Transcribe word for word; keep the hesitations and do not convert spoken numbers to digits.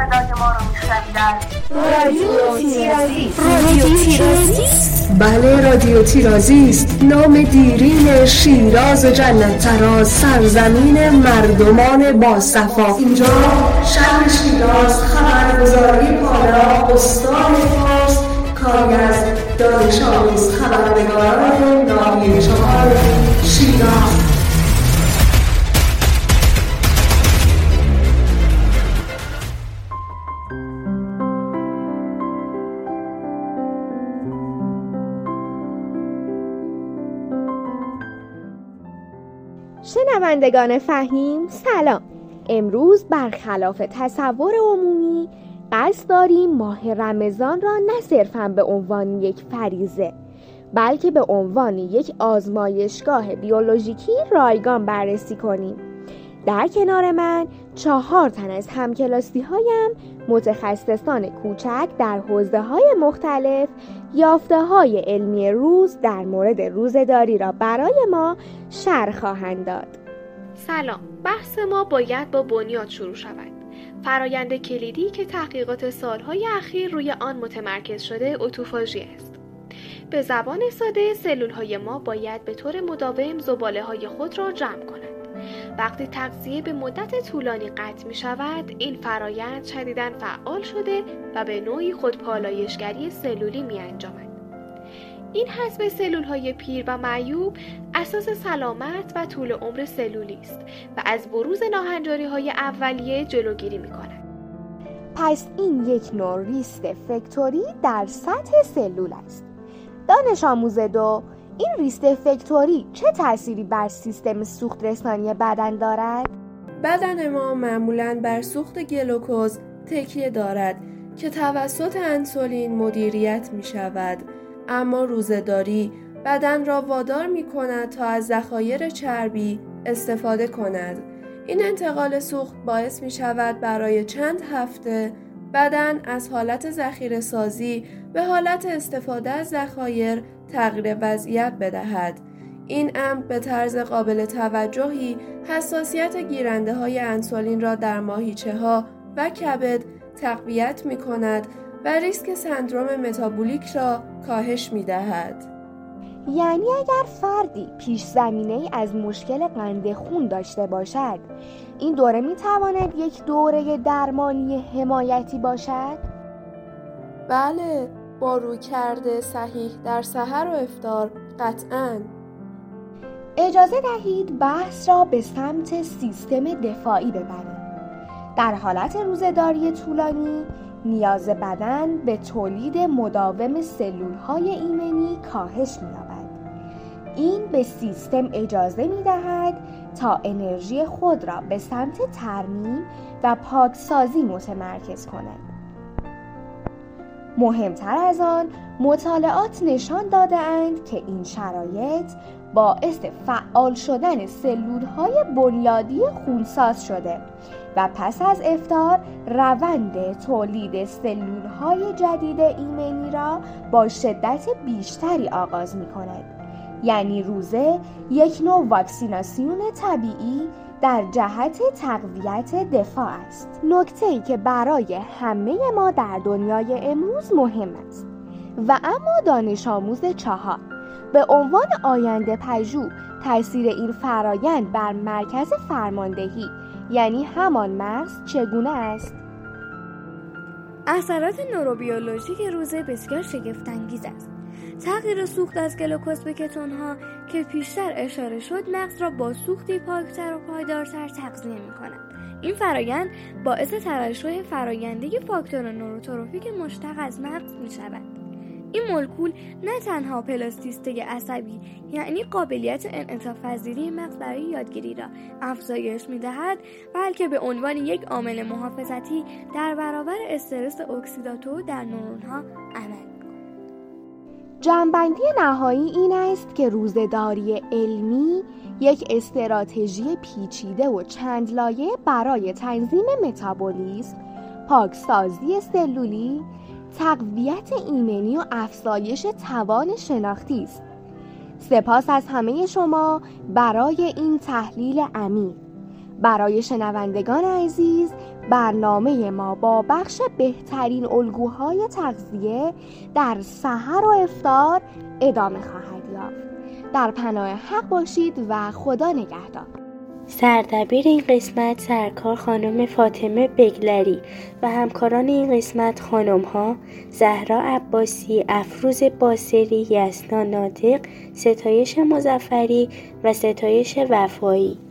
صدای ما رو میشنوید از رادیو تیرازی. رادیو تیرازی؟ بله، رادیو تیرازی است، نام دیرین شیراز و جنت تراز، سرزمین مردمان با صفا. اینجا شهر شیراز، خبرگزاری پالا، استان فارس، کاری از دانش آموز خبرنگاران ناحیه چهار شیراز. شنوندگان فهیم سلام. امروز برخلاف تصور عمومی قصد داریم ماه رمضان را نه صرفاً به عنوان یک فریضه بلکه به عنوان یک آزمایشگاه بیولوژیکی رایگان بررسی کنیم. در کنار من چهار تن از همکلاسی هایم متخصصان کوچک در حوزه‌های مختلف یافته‌های علمی روز در مورد روزه‌داری را برای ما شرح خواهند داد. سلام، بحث ما باید با بنیاد شروع شود. فرایند کلیدی که تحقیقات سالهای اخیر روی آن متمرکز شده اتوفاژی است. به زبان ساده سلول‌های ما باید به طور مداوم زباله‌های خود را جمع کنند. وقتی تغذیه به مدت طولانی قطع می شود، این فرایند شدیداً فعال شده و به نوعی خودپالایشگری سلولی می انجامد. این حذف سلول‌های پیر و معیوب اساس سلامت و طول عمر سلولی است و از بروز ناهنجاری‌های اولیه جلوگیری می کند. پس این یک نوع ریست فکتوری در سطح سلول است. دانش آموز دو، این ریست فکتوری چه تأثیری بر سیستم سوخت رسانی بدن دارد؟ بدن ما معمولاً بر سوخت گلوکوز تکیه دارد که توسط انسولین مدیریت می شود، اما روزه‌داری بدن را وادار می کند تا از ذخایر چربی استفاده کند. این انتقال سوخت باعث می شود برای چند هفته بدن از حالت ذخیره سازی به حالت استفاده از ذخایر تغییر وضعیت بدهد. این امر به طرز قابل توجهی حساسیت گیرنده های انسولین را در ماهیچه ها و کبد تقویت می کند و ریسک سندروم متابولیک را کاهش می دهد. یعنی اگر فردی پیش زمینه‌ای از مشکل قند خون داشته باشد، این دوره می تواند یک دوره درمانی حمایتی باشد؟ بله، با رویکرد صحیح در سحر و افطار قطعاً. اجازه دهید بحث را به سمت سیستم دفاعی ببریم. در حالت روزه‌داری طولانی نیاز بدن به تولید مداوم سلول‌های ایمنی کاهش می‌یابد. این به سیستم اجازه می‌دهد تا انرژی خود را به سمت ترمیم و پاکسازی متمرکز کند. مهمتر از آن، مطالعات نشان داده‌اند که این شرایط باعث فعال شدن سلول‌های بنیادی خونساز شده و پس از افطار روند تولید سلول‌های جدید ایمنی را با شدت بیشتری آغاز می‌کند. یعنی روزه یک نوع واکسیناسیون طبیعی در جهت تقویت دفاع است. نکته‌ای که برای همه ما در دنیای امروز مهم است. و اما دانش آموز چهار، به عنوان آینده پژوه تاثیر این فرایند بر مرکز فرماندهی یعنی همان مغز چگونه است؟ اثرات نوروبیولوژیک روزه بسیار شگفت‌انگیز است. تغییر سوخت از گلوکوز به کتون‌ها که پیشتر اشاره شد مغز را با سوختی پاکتر و پایدارتر تغذیه می‌کند. این فرایند باعث ترشح فراینده فاکتور نوروتروفیک مشتق از مغز می‌شود. این مولکول نه تنها پلاستیسیته عصبی یعنی قابلیت انعطاف پذیری مغز برای یادگیری را افزایش می‌دهد، بلکه به عنوان یک عامل محافظتی در برابر استرس اکسیداتیو در نورون‌ها عمل. جمع‌بندی نهایی این است که روزه‌داری علمی یک استراتژی پیچیده و چند لایه برای تنظیم متابولیسم، پاکسازی سلولی، تقویت ایمنی و افزایش توان شناختی است. سپاس از همه شما برای این تحلیل عمیق. برای شنوندگان عزیز برنامه ما با بخش بهترین الگوهای تغذیه در سحر و افطار ادامه خواهد یافت. در پناه حق باشید و خدا نگهدار. سردبیر این قسمت سرکار خانم فاطمه بگلری و همکاران این قسمت خانم ها زهرا عباسی، افروز باسری، یسنا ناطق، ستایش مظفری و ستایش وفایی.